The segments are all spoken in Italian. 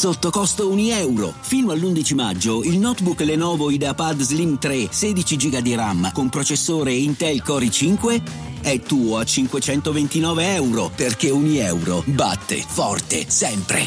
sotto costo €1. Fino all'11 maggio il notebook Lenovo IdeaPad Slim 3 16 GB di RAM con processore Intel Core i5 è tuo a €529, perché €1 batte forte sempre.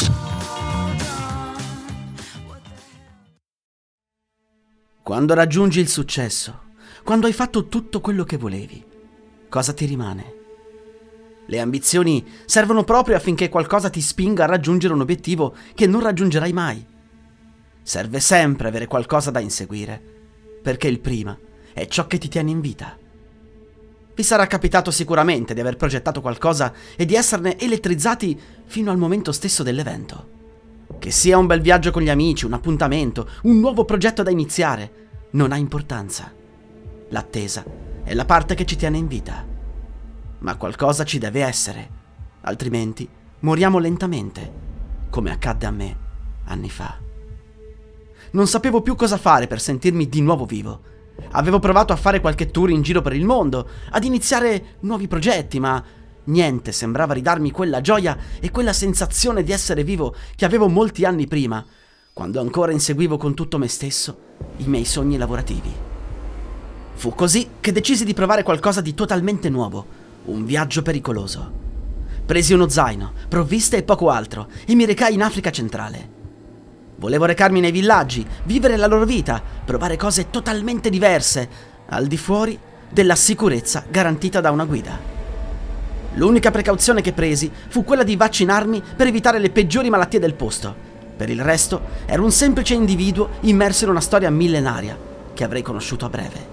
Quando raggiungi il successo, quando hai fatto tutto quello che volevi, cosa ti rimane? Le ambizioni servono proprio affinché qualcosa ti spinga a raggiungere un obiettivo che non raggiungerai mai. Serve sempre avere qualcosa da inseguire, perché il prima è ciò che ti tiene in vita. Vi sarà capitato sicuramente di aver progettato qualcosa e di esserne elettrizzati fino al momento stesso dell'evento. Che sia un bel viaggio con gli amici, un appuntamento, un nuovo progetto da iniziare, non ha importanza. L'attesa è la parte che ci tiene in vita. Ma qualcosa ci deve essere, altrimenti moriamo lentamente, come accadde a me anni fa. Non sapevo più cosa fare per sentirmi di nuovo vivo. Avevo provato a fare qualche tour in giro per il mondo, ad iniziare nuovi progetti, ma niente sembrava ridarmi quella gioia e quella sensazione di essere vivo che avevo molti anni prima, quando ancora inseguivo con tutto me stesso i miei sogni lavorativi. Fu così che decisi di provare qualcosa di totalmente nuovo, un viaggio pericoloso. Presi uno zaino, provviste e poco altro e mi recai in Africa centrale. Volevo recarmi nei villaggi, vivere la loro vita, provare cose totalmente diverse, al di fuori della sicurezza garantita da una guida. L'unica precauzione che presi fu quella di vaccinarmi per evitare le peggiori malattie del posto. Per il resto ero un semplice individuo immerso in una storia millenaria che avrei conosciuto a breve.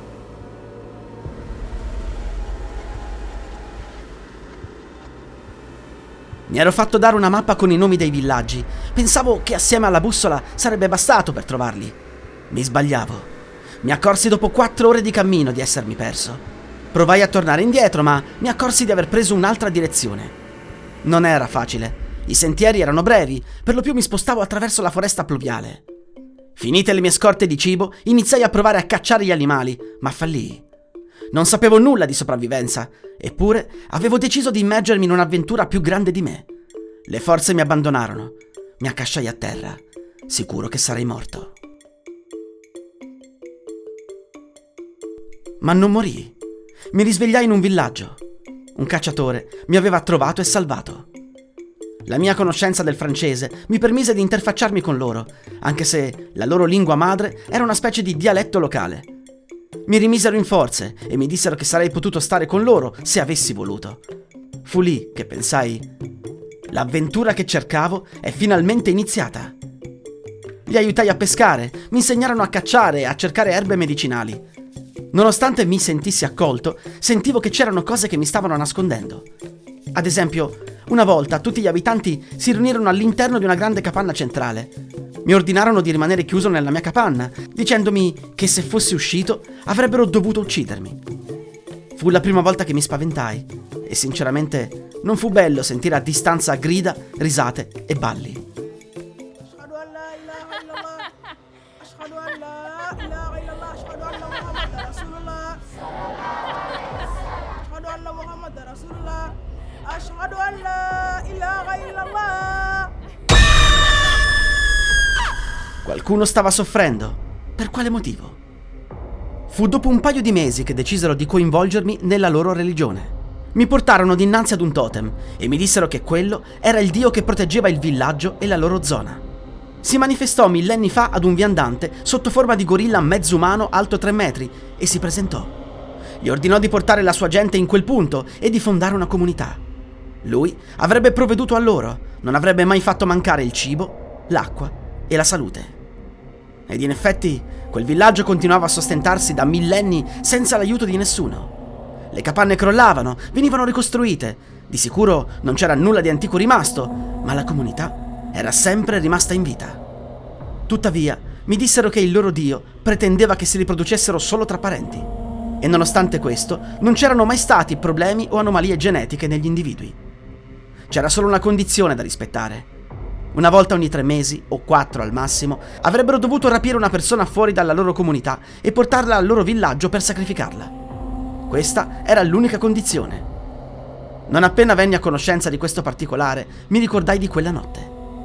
Mi ero fatto dare una mappa con i nomi dei villaggi. Pensavo che assieme alla bussola sarebbe bastato per trovarli. Mi sbagliavo. Mi accorsi dopo 4 ore di cammino di essermi perso. Provai a tornare indietro, ma mi accorsi di aver preso un'altra direzione. Non era facile. I sentieri erano brevi, per lo più mi spostavo attraverso la foresta pluviale. Finite le mie scorte di cibo, iniziai a provare a cacciare gli animali, ma fallii. Non sapevo nulla di sopravvivenza, eppure avevo deciso di immergermi in un'avventura più grande di me. Le forze mi abbandonarono. Mi accasciai a terra, sicuro che sarei morto. Ma non morii. Mi risvegliai in un villaggio. Un cacciatore mi aveva trovato e salvato. La mia conoscenza del francese mi permise di interfacciarmi con loro, anche se la loro lingua madre era una specie di dialetto locale. Mi rimisero in forze e mi dissero che sarei potuto stare con loro se avessi voluto. Fu lì che pensai: l'avventura che cercavo è finalmente iniziata. Li aiutai a pescare, mi insegnarono a cacciare e a cercare erbe medicinali. Nonostante mi sentissi accolto, sentivo che c'erano cose che mi stavano nascondendo. Ad esempio, una volta tutti gli abitanti si riunirono all'interno di una grande capanna centrale. Mi ordinarono di rimanere chiuso nella mia capanna, dicendomi che se fossi uscito avrebbero dovuto uccidermi. Fu la prima volta che mi spaventai e sinceramente non fu bello sentire a distanza grida, risate e balli. Qualcuno stava soffrendo. Per quale motivo? Fu dopo un paio di mesi che decisero di coinvolgermi nella loro religione. Mi portarono dinanzi ad un totem e mi dissero che quello era il dio che proteggeva il villaggio e la loro zona. Si manifestò millenni fa ad un viandante sotto forma di gorilla mezzo umano alto 3 metri e si presentò. Gli ordinò di portare la sua gente in quel punto e di fondare una comunità. Lui avrebbe provveduto a loro, non avrebbe mai fatto mancare il cibo, l'acqua e la salute. Ed in effetti quel villaggio continuava a sostentarsi da millenni senza l'aiuto di nessuno. Le capanne crollavano, venivano ricostruite. Di sicuro non c'era nulla di antico rimasto, ma la comunità era sempre rimasta in vita. Tuttavia, mi dissero che il loro dio pretendeva che si riproducessero solo tra parenti. E nonostante questo, non c'erano mai stati problemi o anomalie genetiche negli individui. C'era solo una condizione da rispettare. Una volta ogni 3 mesi, o 4 al massimo, avrebbero dovuto rapire una persona fuori dalla loro comunità e portarla al loro villaggio per sacrificarla. Questa era l'unica condizione. Non appena venni a conoscenza di questo particolare, mi ricordai di quella notte.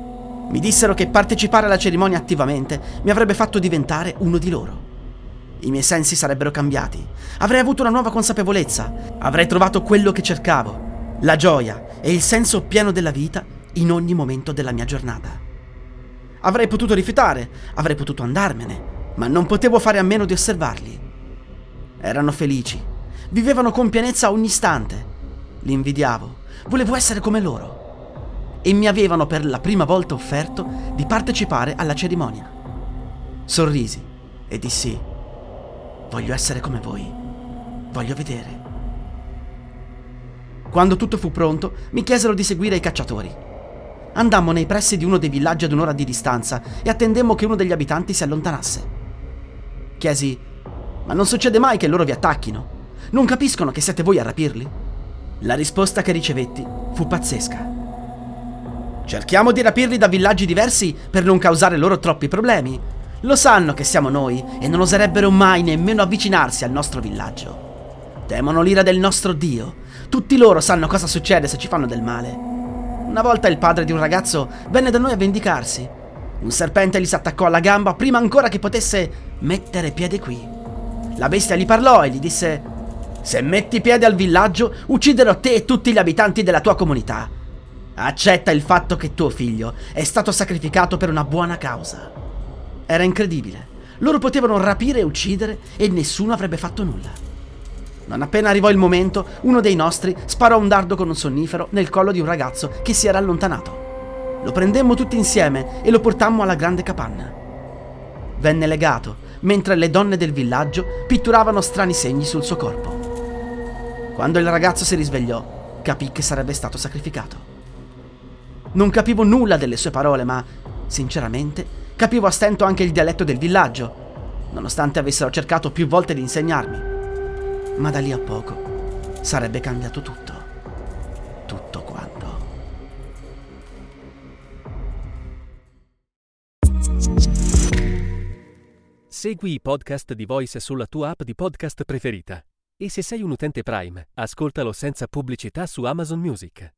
Mi dissero che partecipare alla cerimonia attivamente mi avrebbe fatto diventare uno di loro. I miei sensi sarebbero cambiati, avrei avuto una nuova consapevolezza, avrei trovato quello che cercavo, la gioia e il senso pieno della vita in ogni momento della mia giornata. Avrei potuto rifiutare, avrei potuto andarmene, ma non potevo fare a meno di osservarli. Erano felici, vivevano con pienezza ogni istante. Li invidiavo, volevo essere come loro. E mi avevano per la prima volta offerto di partecipare alla cerimonia. Sorrisi e dissi: voglio essere come voi, voglio vedere. Quando tutto fu pronto, mi chiesero di seguire i cacciatori. Andammo nei pressi di uno dei villaggi ad un'ora di distanza e attendemmo che uno degli abitanti si allontanasse. Chiesi: ma non succede mai che loro vi attacchino? Non capiscono che siete voi a rapirli? La risposta che ricevetti fu pazzesca. Cerchiamo di rapirli da villaggi diversi per non causare loro troppi problemi. Lo sanno che siamo noi e non oserebbero mai nemmeno avvicinarsi al nostro villaggio. Temono l'ira del nostro Dio. Tutti loro sanno cosa succede se ci fanno del male. Una volta il padre di un ragazzo venne da noi a vendicarsi. Un serpente gli si attaccò alla gamba prima ancora che potesse mettere piede qui. La bestia gli parlò e gli disse: se metti piede al villaggio, ucciderò te e tutti gli abitanti della tua comunità. Accetta il fatto che tuo figlio è stato sacrificato per una buona causa. Era incredibile. Loro potevano rapire e uccidere e nessuno avrebbe fatto nulla. Non appena arrivò il momento, uno dei nostri sparò un dardo con un sonnifero nel collo di un ragazzo che si era allontanato. Lo prendemmo tutti insieme e lo portammo alla grande capanna. Venne legato, mentre le donne del villaggio pitturavano strani segni sul suo corpo. Quando il ragazzo si risvegliò, capì che sarebbe stato sacrificato. Non capivo nulla delle sue parole, ma, sinceramente, capivo a stento anche il dialetto del villaggio, nonostante avessero cercato più volte di insegnarmi. Ma da lì a poco sarebbe cambiato tutto. Tutto quanto. Segui i podcast di Voice sulla tua app di podcast preferita. E se sei un utente Prime, ascoltalo senza pubblicità su Amazon Music.